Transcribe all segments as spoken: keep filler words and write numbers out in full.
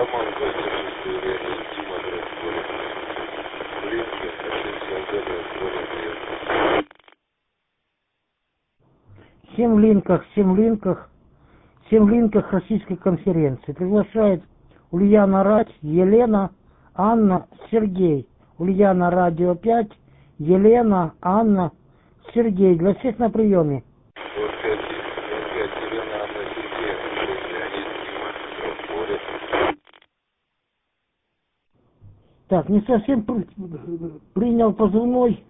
Роман Костя, шестой Леонид, Дима, Дрозд, Блинки, шесть Дрозд, Всем в линках, всем в линках, всем в линках Российской конференции. Приглашает Ульяна Рать, Елена, Анна, Сергей. Ульяна, Радио пять, Елена, Анна, Сергей. Для всех на приеме. Так, не совсем принял позывной.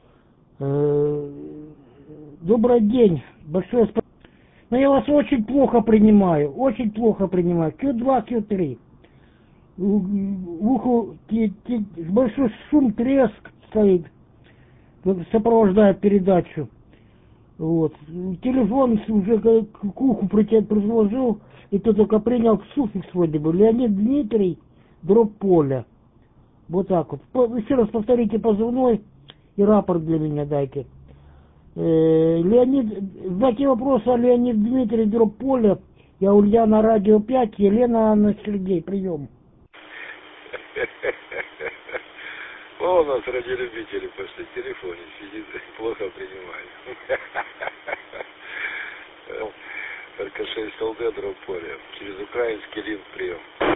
Добрый день. Большое спасибо. Но я вас очень плохо принимаю. Очень плохо принимаю. Q два, Q три. В уху большой шум, треск стоит. Сопровождает передачу. Вот. Телефон уже к уху предложил. И то только принял суффикс вроде бы. Леонид Дмитрий, дробь поля. Вот так вот. Еще раз повторите позывной и рапорт для меня дайте. Леонид, знаки вопроса: Леонид Дмитрий, дробь поля. Я Ульяна, Радио пять, Елена, Анна, Сергей. Прием. О, у нас радиолюбители пошли, в телефоне сидит, плохо принимает. Только шесть ЛД, дробь поля. Через украинский линк прием.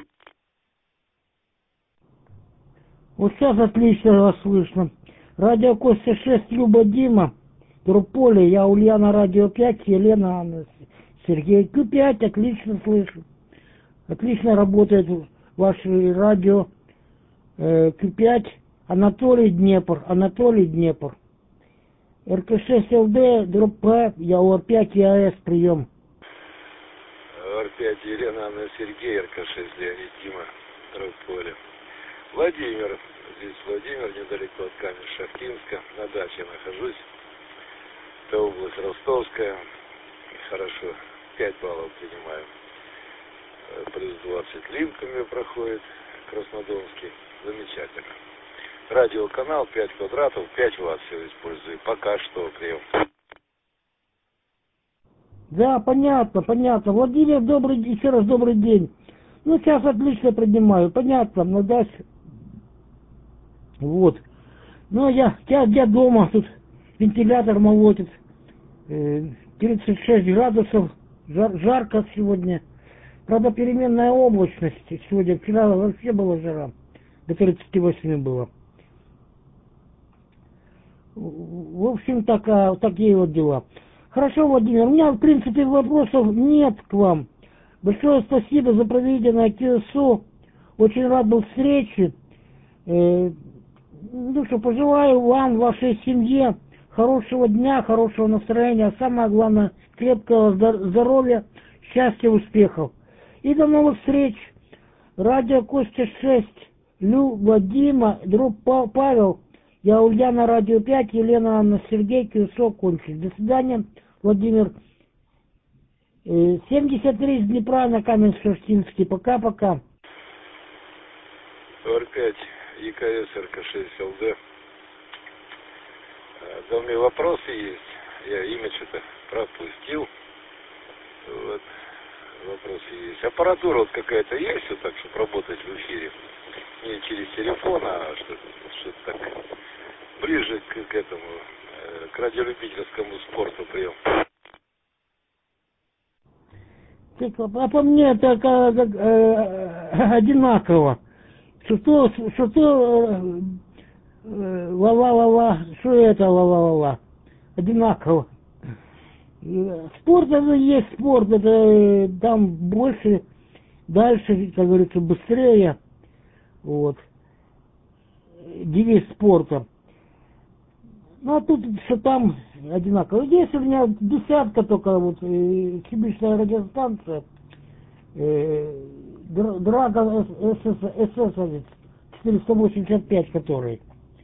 Вот сейчас отлично вас слышно. Радио Костя шесть, Люба, Дима, дробь поля. Я Ульяна, Радио пять, Елена, Анна, Сергей. Q пять, отлично слышу. Отлично работает ваше радио. Q пять, Анатолий, Днепр, Анатолий, Днепр. эр ка шесть эл дэ, дробь П, я ОР пять, ЯС, прием. ОР пять, Елена, Анна, Сергей, эр ка шесть, Леонид, Дима, дробь поля. Владимир, здесь Владимир, недалеко от Камень-Шахтинска, на даче нахожусь. Это область Ростовская. Хорошо, пять баллов принимаю. Плюс двадцать линками проходит, Краснодонский. Замечательно. Радиоканал пять квадратов, пять ватт все использую. Пока что прием. Да, понятно, понятно. Владимир, добрый, еще раз добрый день. Ну, сейчас отлично принимаю, понятно, но дальше. Вот. Ну, я, я, я дома, тут вентилятор молотит. тридцать шесть градусов, жар, жарко сегодня. Правда, переменная облачность сегодня. Вчера вообще была жара. До тридцати восьми было. В общем, такая, такие вот дела. Хорошо, Владимир, у меня, в принципе, вопросов нет к вам. Большое спасибо за проведенное КСО. Очень рад был встрече. Э, ну что, пожелаю вам, вашей семье хорошего дня, хорошего настроения, а самое главное, крепкого здоровья, счастья, успехов. И до новых встреч. Радио Костя шесть, Люба, Дима, друг Павел, я Ульяна, Радио пять, Елена, Анна, Сергей, КСО кончили. До свидания, Владимир. семьдесят три из Днепра на Камень-Шахтинский. Пока-пока. ОР пять, ЕКС, эр ка шесть эл дэ. Да, у меня вопросы есть. Я имя что-то пропустил. Вот. Вопросы есть. Аппаратура вот какая-то есть, вот так, чтобы работать в эфире? Не через телефон, а что-то, что-то так ближе к, к этому, к радиолюбительскому спорту прием. А по мне это как, как, э, одинаково. Что, что, что, ла-ла-ла-ла, что это ла-ла-ла-ла? Одинаково. Спорт это есть спорт, это там больше, дальше, как говорится, быстрее. Вот. Девиз спорта. Ну а тут что там одинаково. Здесь у меня десятка только, вот, э, кибичная радиостанция, э, Драга эсэсовец четыреста восемьдесят пять, который.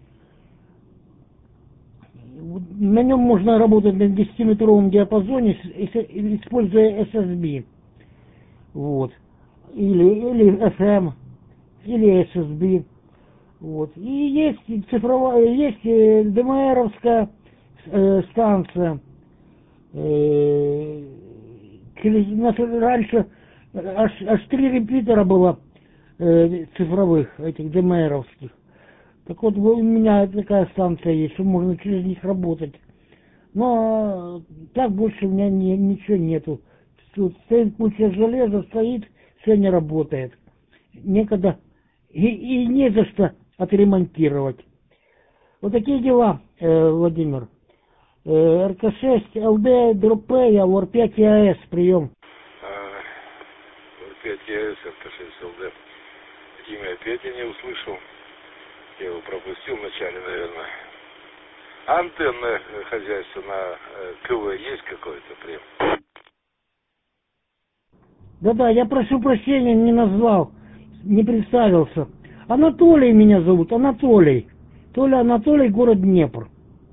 На нем можно работать на десятиметровом диапазоне, используя эс эс би. Вот. Или, или эф эм, или эс эс би. Вот. И есть цифровая, есть ДМРовская э, станция. Э, через, раньше аж, аж три репитера было. э, цифровых, этих ДМРовских. Так вот, у меня такая станция есть, что можно через них работать. Но так больше у меня не, ничего нету. Тут стоит куча железа, стоит, все не работает. Некогда и, и не за что отремонтировать. Вот такие дела, э, Владимир. Э, эр ка шесть, эл дэ, дроп П, я ор пять и а эс, прием. ор пять и а эс, эр ка шесть, эл дэ. Имя опять я не услышал. Я его пропустил вначале, наверное. Антенное хозяйство на КВ есть какое-то прям? Да-да, я прошу прощения, не назвал, не представился. Анатолий меня зовут, Анатолий. Толя Анатолий, город Днепр.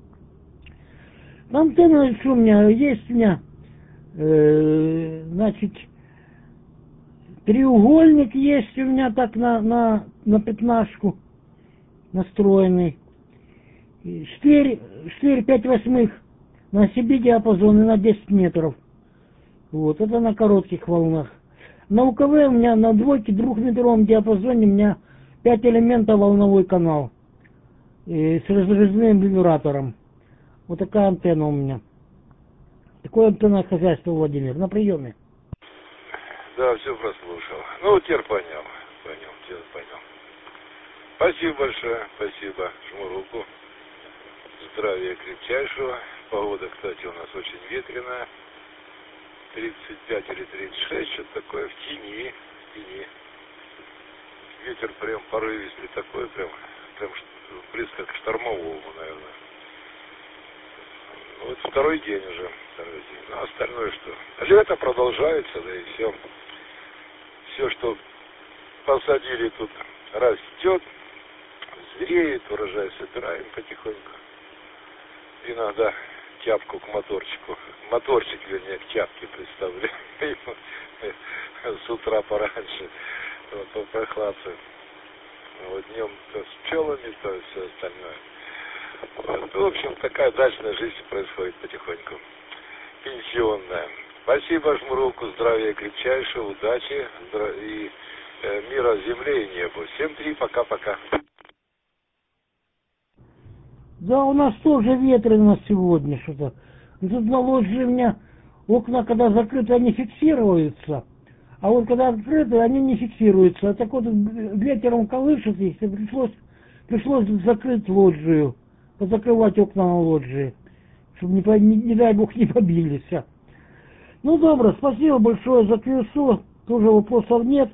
Антенна, что у меня, есть у меня, э, значит, треугольник есть у меня так на, на, на пятнашку настроенный. Штырь, штырь пять восьмых на си би диапазон и на десять метров. Вот, это на коротких волнах. На у ка вэ у меня на двойке двухметровом диапазоне у меня пять элементов волновой канал. И с разрезным вибратором. Вот такая антенна у меня. Такое антенное хозяйство, Владимир, на приеме. Да, все прослушал. Ну, теперь понял. Понял, теперь понял. Спасибо большое, спасибо. Жму руку. Здравия крепчайшего. Погода, кстати, у нас очень ветреная. тридцать пять или тридцать шесть, что-то такое, в тени, в тени. Ветер прям порывистый такой, прям, прям близко к штормовому, наверное. Вот второй день уже, второй день. Ну, остальное что? Лето продолжается, да и все. Все, что посадили тут, растет, зреет, урожай собираем потихоньку. Иногда тяпку к моторчику, моторчик, вернее, к тяпке представляю, с утра пораньше, вот, попрохладцать. Вот днем то с пчелами, то все остальное. Вот. В общем, такая дачная жизнь происходит потихоньку. Пенсионная. Спасибо, жму руку, здравия крепчайшего, удачи и э, мира земле и небу. семь три, пока-пока. Да, у нас тоже ветрено сегодня что-то. Тут на лоджии у меня окна, когда закрыты, они фиксируются. А вот когда открыты, они не фиксируются. А так вот ветером колышет их, и пришлось, пришлось закрыть лоджию. Позакрывать окна на лоджии. Чтобы, не, не, не дай бог, не побились. Ну, добро, спасибо большое за кью эс о. Тоже вопросов нет.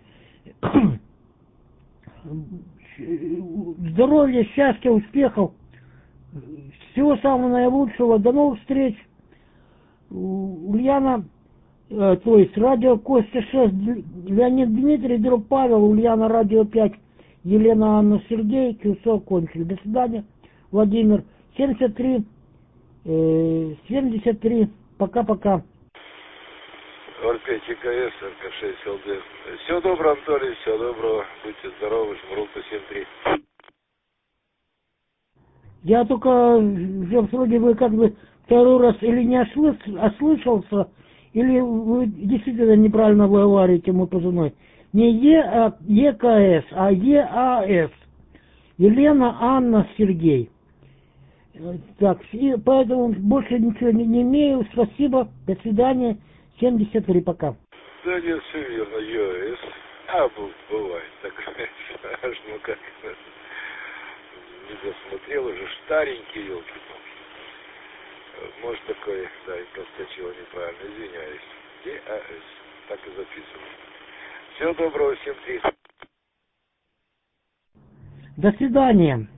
Здоровья, счастья, успехов. Всего самого наилучшего. До новых встреч. Ульяна, э, то есть радио Костя шесть, Леонид Дмитрий, Друг Павел, Ульяна, радио пять, Елена, Анна, Сергей, кью эс о кончили. До свидания, Владимир. семьдесят три, семьдесят три. Пока-пока. ор пять и ка эс, эр ка шесть эл дэ. Всего доброго, Анатолий, всего доброго. Будьте здоровы, жму руку, семь три. Я только уже вроде бы как бы второй раз или не ослыш... ослышался, или вы действительно неправильно выговариваете мой позывной. Не Е, а е ка эс, а е а эс. Елена, Анна, Сергей. Так, и поэтому больше ничего не, не имею. Спасибо, до свидания. семьдесят три, пока. Да нет, все верно, ю эс. А, бывает такое. Аж ну как, не досмотрел, уже старенький, елки-палки. Может такое, да, и проскочило неправильно, извиняюсь. е а эс, так и записываю. Всего доброго, семь три. До свидания.